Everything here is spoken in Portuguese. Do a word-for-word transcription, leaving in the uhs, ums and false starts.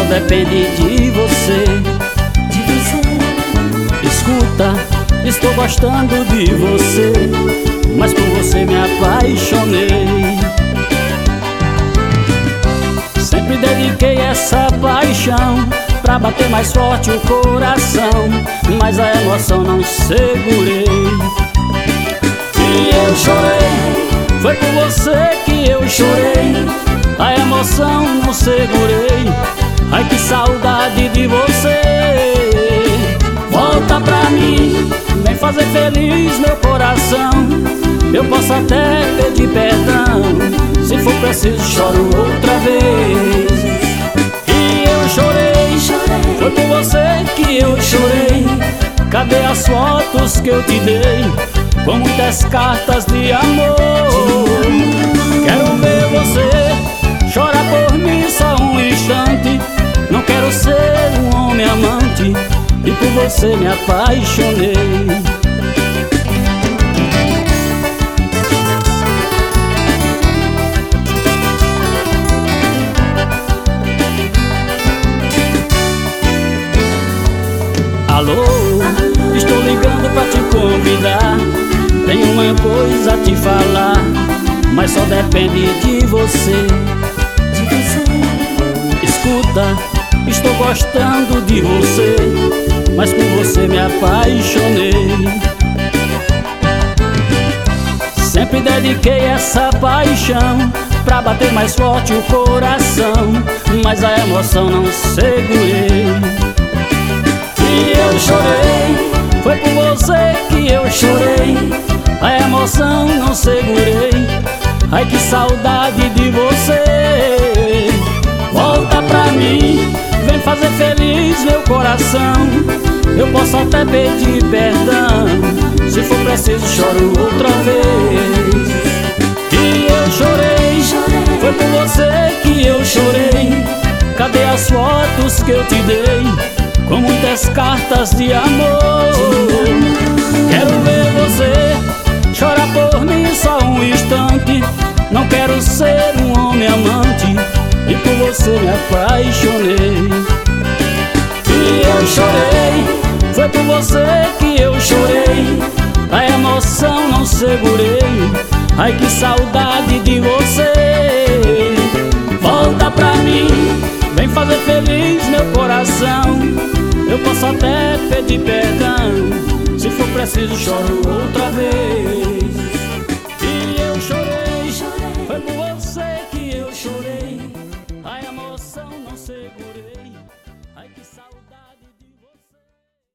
depende de você. De você. Escuta, estou gostando de você, mas por você me apaixonei. Sempre dediquei essa paixão pra bater mais forte o coração, mas a emoção não segurei. E eu chorei, foi por você que eu chorei. A emoção não segurei. Ai, que saudade de você. Volta pra mim, vem fazer feliz meu coração. Eu posso até pedir perdão, se for preciso choro outra vez. E eu chorei, foi por você que eu chorei. Cadê as fotos que eu te dei, com muitas cartas de amor? Quero ver você chorar por mim só um instante. Não quero ser um homem amante, e por você me apaixonei. Alô, estou ligando pra te convidar. Tenho uma coisa a te falar, mas só depende de você. De você. Escuta, estou gostando de você, mas por você me apaixonei. Sempre dediquei essa paixão pra bater mais forte o coração, mas a emoção não segurei. E eu chorei, foi por você que eu chorei. A emoção não segurei. Ai, que saudade de você. Volta pra mim, vem fazer feliz meu coração. Eu posso até pedir perdão, se for preciso choro outra vez. E eu chorei, foi por você que eu chorei. Cadê as fotos que eu te dei, com muitas cartas de amor? Quero ver você chorar por mim só um instante. Não quero ser um homem amante, e por você me apaixonei. E eu chorei, foi por você que eu chorei. A emoção não segurei. Ai, que saudade de você. Volta pra mim, vem fazer feliz meu coração. Eu posso até pedir perdão, se for preciso choro outra vez.